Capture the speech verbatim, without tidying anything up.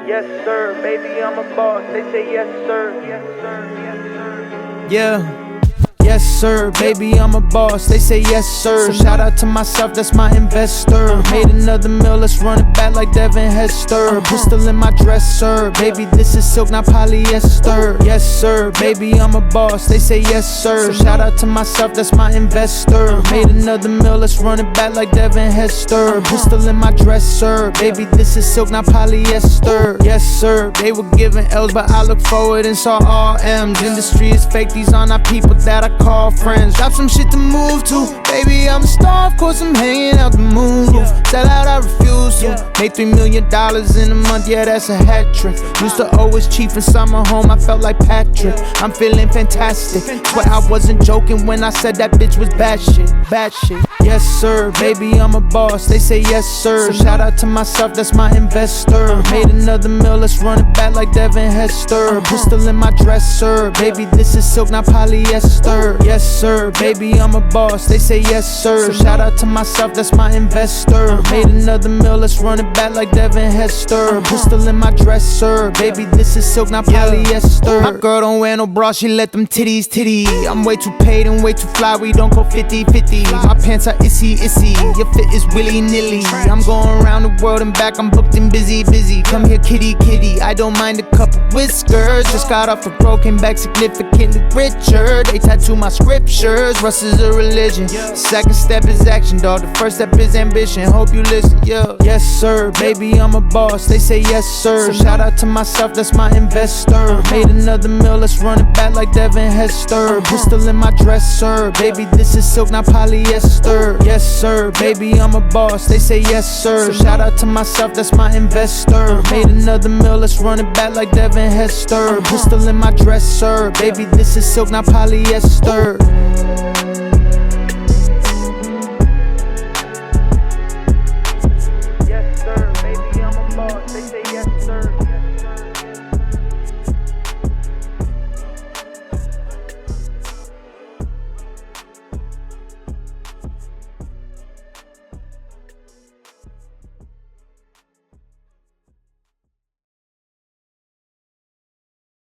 Yes sir, baby I'm a boss. They say yes sir, yes sir, yes sir. Yeah. Yes sir, baby I'm a boss, they say yes sir. Shout out to myself, that's my investor. Made another meal, let's run it back like Devin Hester. Pistol in my dresser, baby this is silk, not polyester. Yes sir, baby I'm a boss, they say yes sir. Shout out to myself, that's my investor. Made another meal, let's run it back like Devin Hester. Pistol in my dresser, baby this is silk, not polyester. Yes sir, they were giving L's but I look forward and saw all M's. Industry is fake, these are not people that I call friends. Drop some shit to move to. Baby, I'm a star, of course I'm hanging out the moon roof. Sell out, I refuse to. Made three million dollars in a month, yeah, that's a hat trick. Used to always chief in summer home, I felt like Patrick. I'm feeling fantastic. Swear I wasn't joking when I said that bitch was bad shit. Bad shit. Yes, sir, baby, I'm a boss. They say yes, sir. Shout out to myself, that's my investor. Made another meal, let's run it back like Devin Hester. Pistol in my dresser. Baby, this is silk, not polyester. Yes sir, baby I'm a boss, they say yes sir. Shout out to myself, that's my investor. Made another meal, let's run it back like Devin Hester. Pistol in my dresser, baby this is silk, not polyester. My girl don't wear no bra, she let them titties titty. I'm way too paid and way too fly, we don't go fifty fifty. My pants are issy issy, your fit is willy nilly. I'm going around the world and back, I'm booked and busy busy. Come here kitty kitty, I don't mind a couple whiskers. Just got off a broken back, significantly richer. They tattoo my scriptures, Russ is a religion. Second step is action, dog. The first step is ambition. Hope you listen, yeah. Yes, sir, baby, I'm a boss. They say yes, sir. Shout out to myself, that's my investor. Made another meal, let's run it back like Devin Hester. Pistol in my dresser. Baby, this is silk, not polyester. Yes, sir, baby, I'm a boss. They say yes, sir. Shout out to myself, that's my investor. Made another meal, let's run it back like Devin Hester. Pistol in my dresser. Baby, this is silk, not polyester.